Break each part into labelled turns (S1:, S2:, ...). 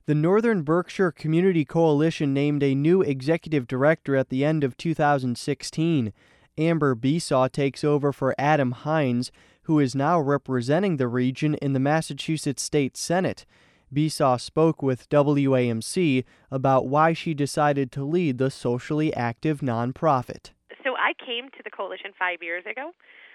S1: The Northern Berkshire Community Coalition named a new executive director at the end of 2016. Amber Besaw takes over for Adam Hines, who is now representing the region in the Massachusetts State Senate. Besaw spoke with WAMC about why she decided to lead the socially active nonprofit.
S2: So I came to the coalition 5 years ago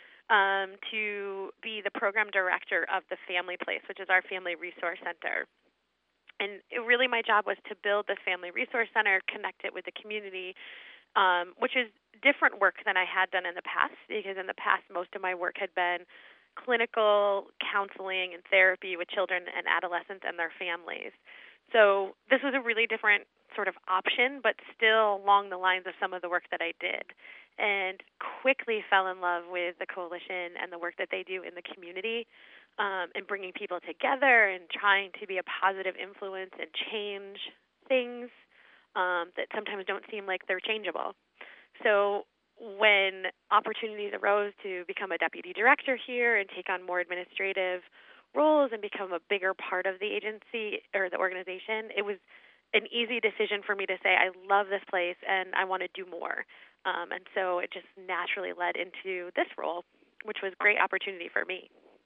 S2: to be the program director of the Family Place, which is our family resource center. And really my job was to build the Family Resource Center, connect it with the community, which is different work than I had done in the past, because in the past most of my work had been clinical counseling and therapy with children and adolescents and their families. So this was a really different sort of option, but still along the lines of some of the work that I did, and quickly fell in love with the coalition and the work that they do in the community, and bringing people together and trying to be a positive influence and change things that sometimes don't seem like they're changeable. So when opportunities arose to become a deputy director here and take on more administrative roles and become a bigger part of the agency or the organization, it was an easy decision for me to say, I love this place and I want to do more. And so it just naturally led into this role, which was a great opportunity for me.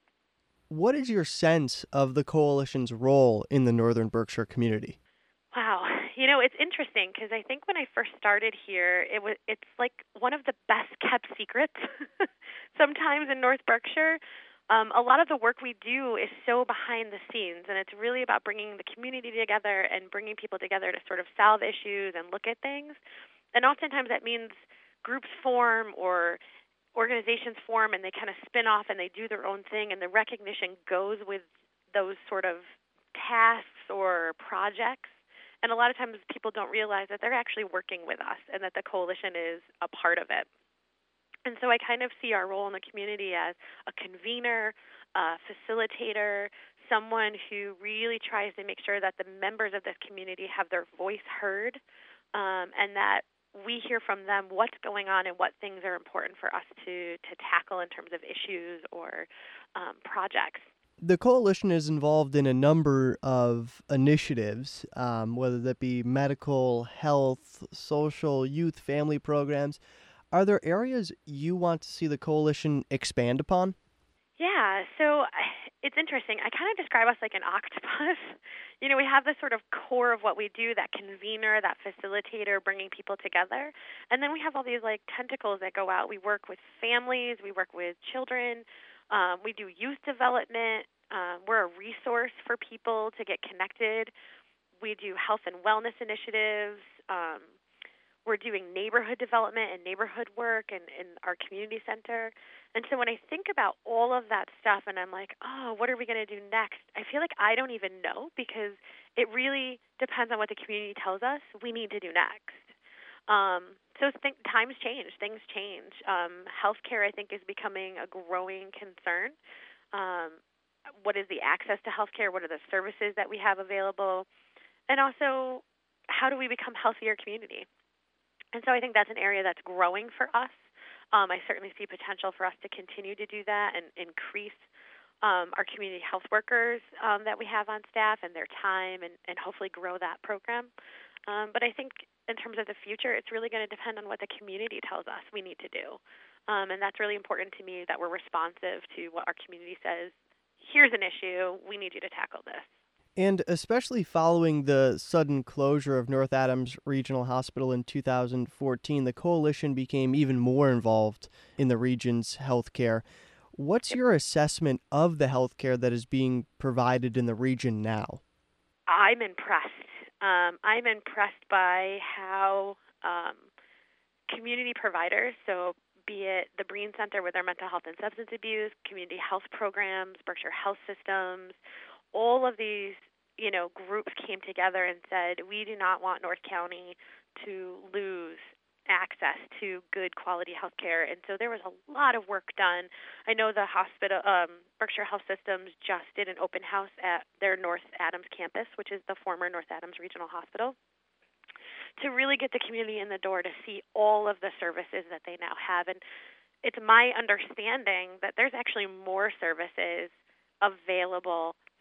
S1: What is your sense of the coalition's role in the Northern Berkshire community?
S2: Wow. It's interesting because I think when I first started here, it's like one of the best kept secrets sometimes in North Berkshire. A lot of the work we do is so behind the scenes, and it's really about bringing the community together and bringing people together to sort of solve issues and look at things. And oftentimes that means groups form or organizations form and they kind of spin off and they do their own thing, and the recognition goes with those sort of tasks or projects. And a lot of times people don't realize that they're actually working with us and that the coalition is a part of it. And so I kind of see our role in the community as a convener, a facilitator, someone who really tries to make sure that the members of this community have their voice heard, and that we hear from them what's going on and what things are important for us to tackle in terms of issues or projects.
S1: The coalition is involved in a number of initiatives, whether that be medical, health, social, youth, family programs. Are there areas you want to see the coalition expand upon?
S2: Yeah, so it's interesting. I kind of describe us like an octopus. We have this sort of core of what we do, that convener, that facilitator, bringing people together. And then we have all these like tentacles that go out. We work with families, we work with children, we do youth development. We're a resource for people to get connected. We do health and wellness initiatives. We're doing neighborhood development and neighborhood work in our community center. And so when I think about all of that stuff and I'm like, oh, what are we going to do next? I feel like I don't even know, because it really depends on what the community tells us we need to do next. Times change, things change. Healthcare, I think, is becoming a growing concern. What is the access to healthcare? What are the services that we have available? And also, how do we become a healthier community? And so I think that's an area that's growing for us. I certainly see potential for us to continue to do that and increase our community health workers that we have on staff and their time, and hopefully grow that program. But I think in terms of the future, it's really going to depend on what the community tells us we need to do. And that's really important to me, that we're responsive to what our community says. Here's an issue. We need you to tackle this.
S1: And especially following the sudden closure of North Adams Regional Hospital in 2014, the coalition became even more involved in the region's healthcare. What's your assessment of the healthcare that is being provided in the region now?
S2: I'm impressed. I'm impressed by how community providers, so be it the Breen Center with their mental health and substance abuse, community health programs, Berkshire Health Systems, all of these, groups came together and said, we do not want North County to lose access to good quality health care. And so there was a lot of work done. I know the hospital, Berkshire Health Systems, just did an open house at their North Adams campus, which is the former North Adams Regional Hospital, to really get the community in the door to see all of the services that they now have. And it's my understanding that there's actually more services available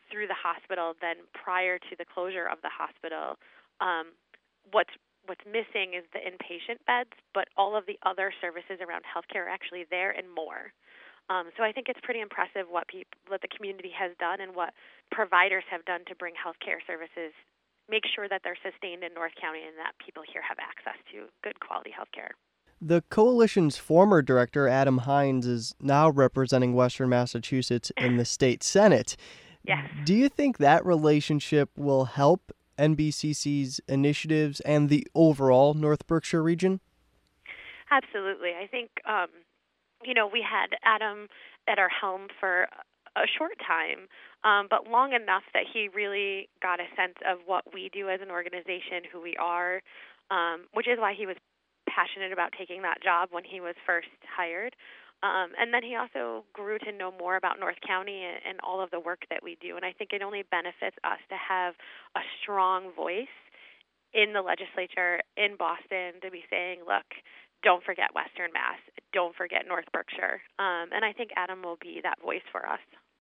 S2: through the hospital than prior to the closure of the hospital. What's missing is the inpatient beds, but all of the other services around healthcare are actually there and more. So I think it's pretty impressive what the community has done and what providers have done to bring healthcare services, make sure that they're sustained in North County and that people here have access to good quality healthcare.
S1: The coalition's former director, Adam Hines, is now representing Western Massachusetts in the state Senate.
S2: Yes.
S1: Do you think that relationship will help NBCC's initiatives and the overall North Berkshire region?
S2: Absolutely. I think, we had Adam at our helm for a short time, but long enough that he really got a sense of what we do as an organization, who we are, which is why he was passionate about taking that job when he was first hired. And then he also grew to know more about North County and all of the work that we do. And I think it only benefits us to have a strong voice in the legislature in Boston to be saying, look, don't forget Western Mass, don't forget North Berkshire. And I think Adam will be that voice for us.